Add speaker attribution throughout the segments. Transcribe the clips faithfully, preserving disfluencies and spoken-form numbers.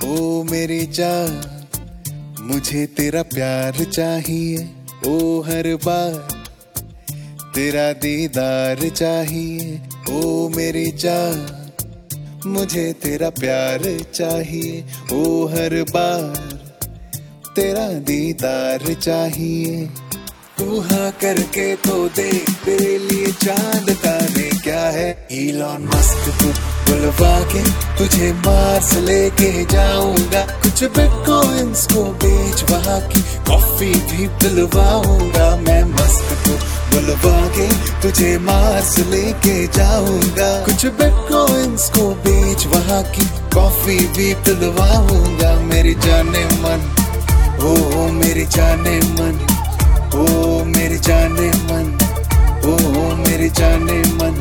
Speaker 1: ओ मेरी जान, मुझे तेरा प्यार चाहिए। ओ हर बार तेरा दीदार चाहिए। ओ मेरी जान, मुझे तेरा प्यार चाहिए। ओ हर बार तेरा दीदार चाहिए। तू हाँ करके तो देख, तेरे लिए चांद तारे क्या है। इलॉन मस्क को बुलवा के तुझे मार्स लेके जाऊंगा। कुछ बिटकॉइंस को बेच वहाँ की कॉफी भी पिलवाऊंगा। मैं मस्क को बुलवा के तुझे मार्स लेके जाऊंगा। कुछ बिटकॉइंस को बेच वहाँ की कॉफी भी पिलवाऊंगा। मेरी जाने मन, ओ मेरी जाने मन, ओ मेरी जाने मन, ओ मेरी जाने मन।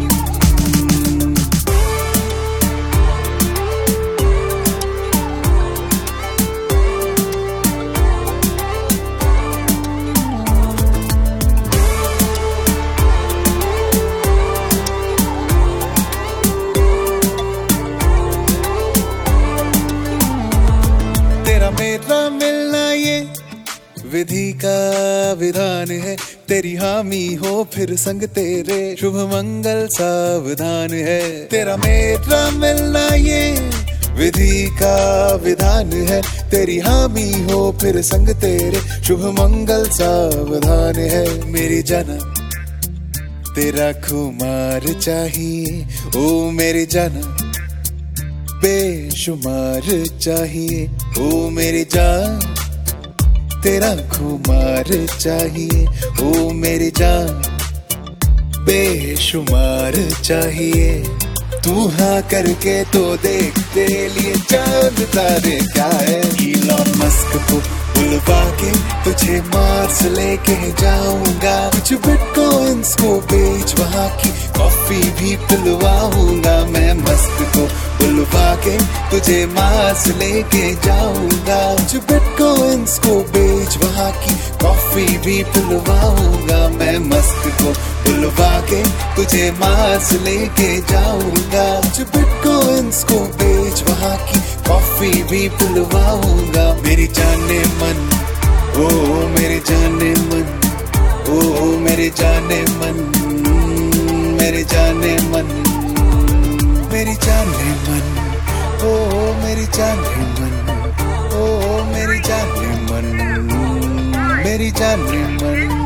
Speaker 1: तेरा मेरा मिलना ये विधि का विधान है। तेरी हामी हो फिर संग तेरे शुभ मंगल सावधान है। तेरा मेरा मिलना ये विधि का विधान है। तेरी हामी हो फिर संग तेरे शुभ मंगल सावधान है। मेरी जाना तेरा खुमार चाहिए। ओ मेरी जाना बेशुमार चाहिए। ओ मेरी जान तेरा खुमार चाहिए। ओ मेरी जान बेशुमार चाहिए। तू हाँ करके तो देख, तेरे लिए चांद तारे क्या है। इलॉन मस्क को बुलवा के तुझे मार्स लेके जाऊंगा। कुछ बिटकॉइंस को बेच वहाँ की कॉफी भी पिलवाऊंगा। मैं मस्क को बुलवा के तुझे मार्स लेके जाऊंगा। कुछ बिटकॉइंस को बेच वहाँ की कॉफी भी पिलवाऊंगा। मैं मस्क को बुलवा के तुझे मार्स लेके जाऊंगा। कुछ बिटकॉइंस को बेच वहाँ की कॉफी भी पिलवाऊंगा। मेरी जाने मन, ओ मेरे जाने मन, ओ मेरे जाने मन, मेरे जाने मन, मेरी जाने मन, ओ मेरी जाने मन, ओ मेरी जाने मन, मेरी जाने मन।